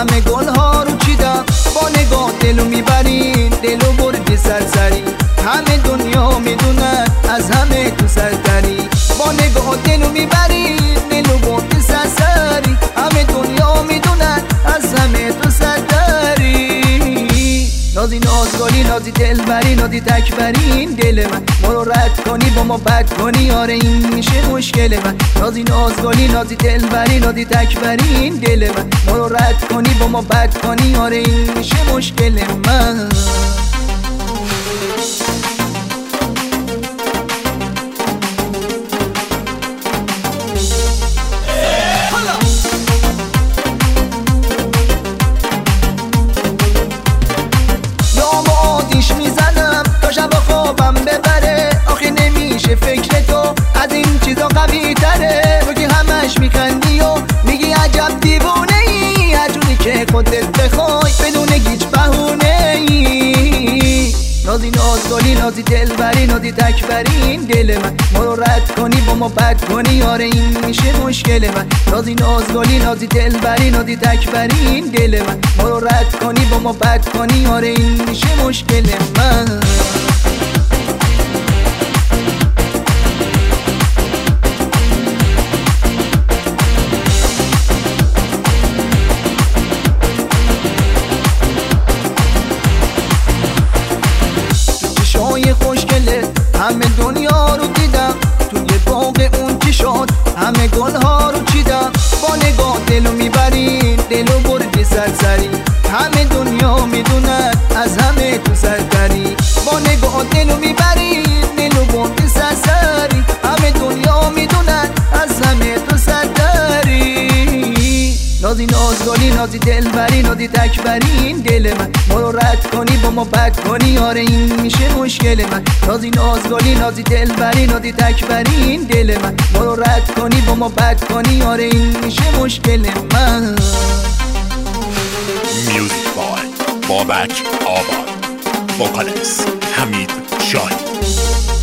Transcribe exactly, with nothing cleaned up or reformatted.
همه گل ها رو چیدم، با نگاه دلو میبرین دلو برد سرسری. همه دنیا میدونن از همه تو سرتری، با نگاه دلو میبرین دلو برد سرسری. همه دنیا میدونن از همه تو سرتری. نازی نازگالی نازی دلبری نازی تکبرین دل من، ما رو رد کنی با ما بد کنی، آره این میشه مشکل من. نازی نازگالی نازی دلبری نازی تکبرین دل من، ما رو رد کنی با ما بد کنی، آره این میشه مشکل من. میزنم تا شب خوابم ببره، آخه نمیشه فکر تو از این چیزا قوی تره. تو که همش میخندی و میگی عجب دیوونه ای، هرجونی که خودت بخوای بدون هیچ بهونه ای. نازی نازگالی نازی دلبری نازی تکبرین دل من، ما رو رد کنی با ما بد کنی، آره این میشه مشکل من. نازی نازگالی نازی دلبری نازی تکبرین دل من، ما رو رد کنی با ما بد کنی، آره این میشه مشکل من. خوشگله همه دنیا رو دیدم، توی باغ اون چی شد همه گل ها رو چیدم، با نگاه دلو میبرین دلو بردی سرسری. همه دنیا میدونن از همه تو سرتری، با نگاه دلو میبرین دلو بردی سرسری. همه دنیا میدونن از همه تو سرتری. نازی نازگالی نازی دلبری نازی تکبرین دل من، ما رو رد کنی با ما بد کنی، آره این میشه مشکل من. نازی نازگالی نازی دلبری نازی تکبرین دل من، ما رو رد کنی با ما بد کنی، آره این میشه مشکل من. میوزیک بای بابک آباد، وکالیست حمید شاهی.